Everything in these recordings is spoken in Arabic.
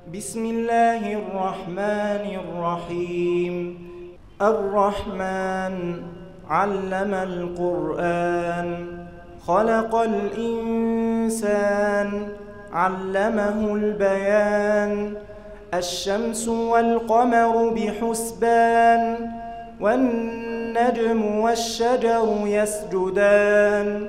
بسم الله الرحمن الرحيم. الرحمن علم القرآن، خلق الإنسان، علمه البيان. الشمس والقمر بحسبان، والنجم والشجر يسجدان.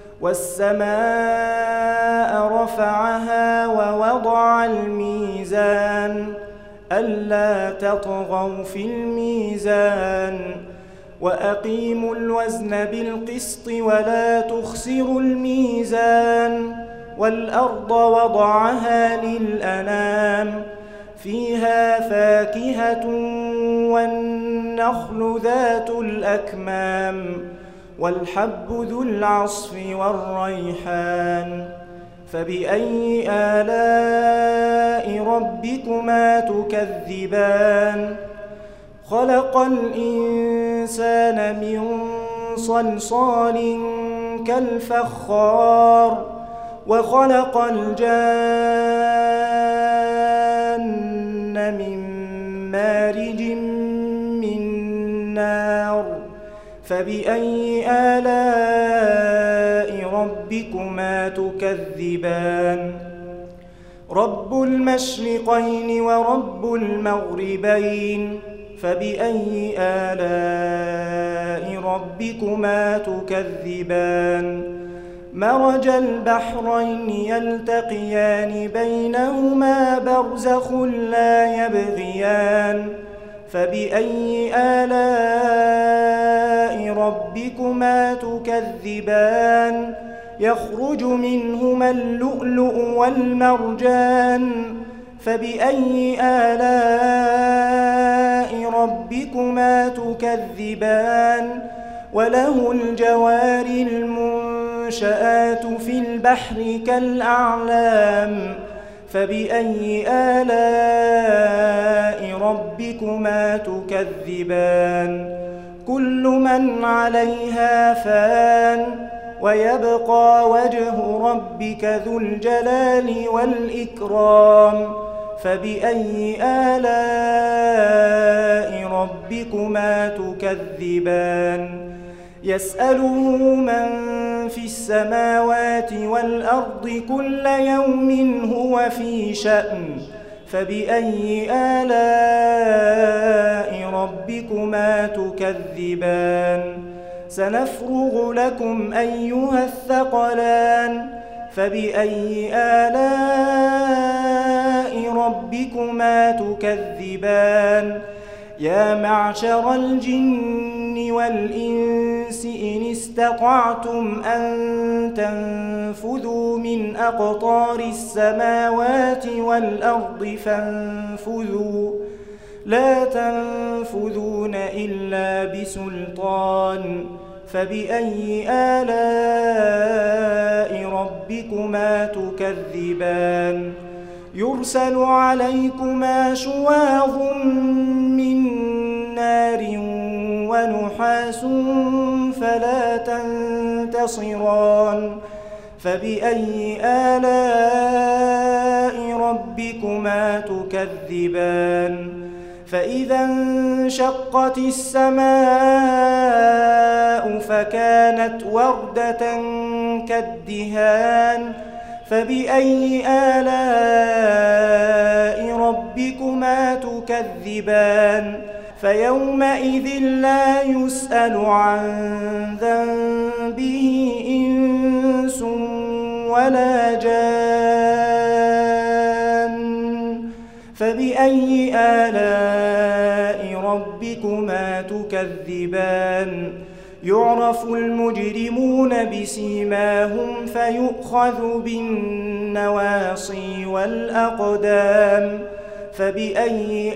والسماء رفعها ووضع الميزان، ألا تطغوا في الميزان. وأقيموا الوزن بالقسط ولا تخسروا الميزان. والأرض وضعها للأنام، فيها فاكهة والنخل ذات الأكمام، والحب ذو العصف والريحان. فبأي آلاء ربكما تكذبان؟ خلق الإنسان من صلصال كالفخار، وخلق الجان من مارج من نار. فبأي آلاء ربكما تكذبان؟ رب المشرقين ورب المغربين، فبأي آلاء ربكما تكذبان؟ مرج البحرين يلتقيان، بينهما برزخ لا يبغيان. فبأي آلاء ربكما تكذبان؟ يخرج منهما اللؤلؤ والمرجان. فبأي آلاء ربكما تكذبان؟ وله الجوار المنشآت في البحر كالأعلام. فبأي آلاء ربكما تكذبان؟ كل من عليها فان، ويبقى وجه ربك ذو الجلال والإكرام. فبأي آلاء ربكما تكذبان؟ يسأله من في السماوات والأرض كل يوم هو في شأن. فبأي آلاء ربكما تكذبان؟ سنفرغ لكم أيها الثقلان. فبأي آلاء ربكما تكذبان؟ يا معشر الجن والإنس إن استطعتم أن تنفذوا من أقطار السماوات والأرض فانفذوا، لا تنفذون إلا بسلطان. فبأي آلاء ربكما تكذبان؟ يرسل عليكما شواظ من نار ونحاس فلا تنتصران. فبأي آلاء ربكما تكذبان؟ فإذا انشقت السماء فكانت وردة كالدهان. فبأي آلاء ربكما تكذبان؟ فيومئذ لا يسأل عن ذنبه إنس ولا جان. فبأي آلاء ربكما تكذبان؟ يعرف المجرمون بسيماهم فيؤخذ بالنواصي والأقدام. فبأي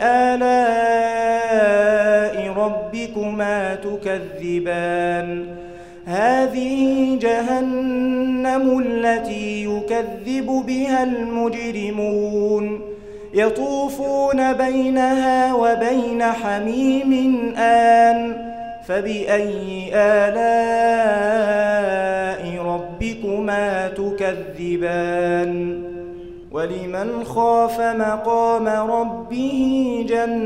آلاء ربكما تكذبان؟ هذه جهنم التي يكذب بها المجرمون، يطوفون بينها وبين حميم آن. فبأي آلاء ربكما تكذبان؟ ولمن خاف مقام ربه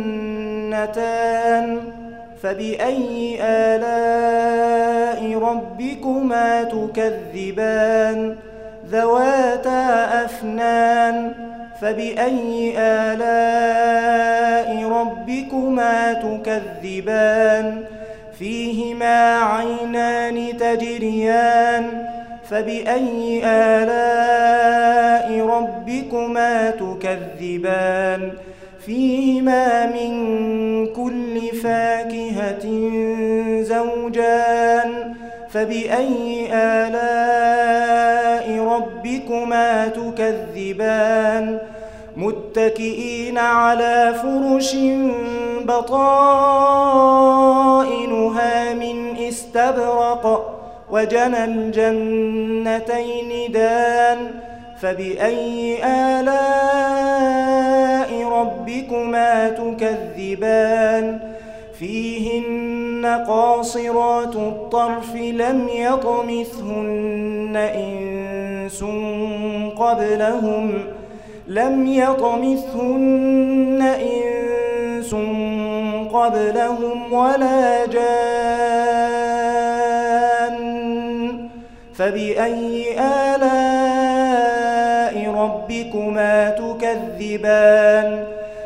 جنتان فبأي آلاء ربكما تكذبان ذواتا أفنان فبأي آلاء ربكما تكذبان فيهما عينان تجريان فبأي آلاء ربكما تكذبان فيهما من كل فاكهة زوجان فبأي آلاء ربكما تكذبان متكئين على فرش بطائنها من استبرق وجنى الجنتين دان فبأي آلاء ربكما تكذبان فيهن قاصرات الطرف لم يطمثهن إنس قبلهم ولا جان فبأي آلاء ربكما تكذبان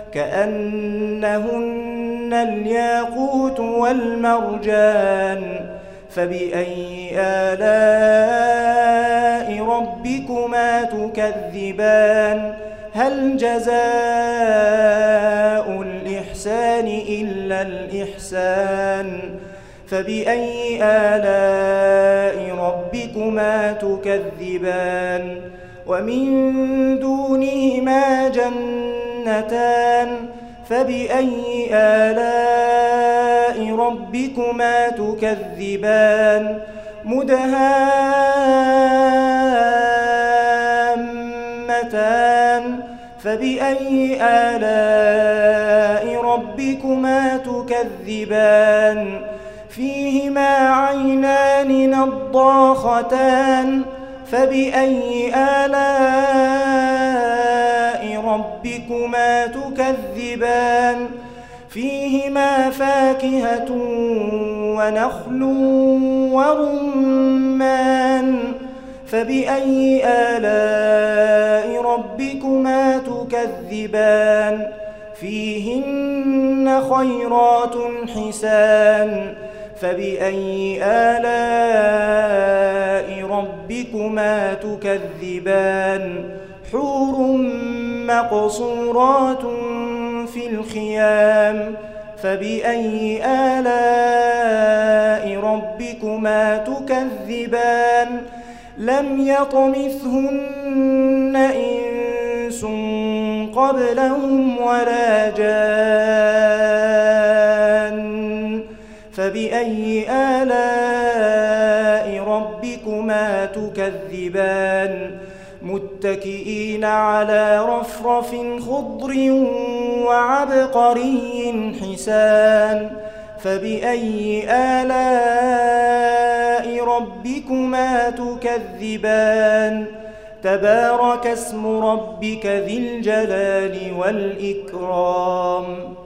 كأنهن الياقوت والمرجان فبأي آلاء ربكما تكذبان هل جزاء الإحسان إلا الإحسان فبأي آلاء ربكما تكذبان ومن دونهما جنتان فبأي آلاء ربكما تكذبان مدهامتان فبأي آلاء ربكما تكذبان فيهما عينان نضاختان فبأي آلاء ربكما تكذبان فيهما فاكهة ونخل ورمان فبأي آلاء ربكما تكذبان فيهن خيرات حسان فبأي آلاء ربكما تكذبان حور مقصورات في الخيام فبأي آلاء ربكما تكذبان لم يطمثهن إنس قبلهم ولا جان فبأي آلاء ربكما تكذبان متكئين على رفرف خضر وعبقري حسان فبأي آلاء ربكما تكذبان تبارك اسم ربك ذي الجلال والإكرام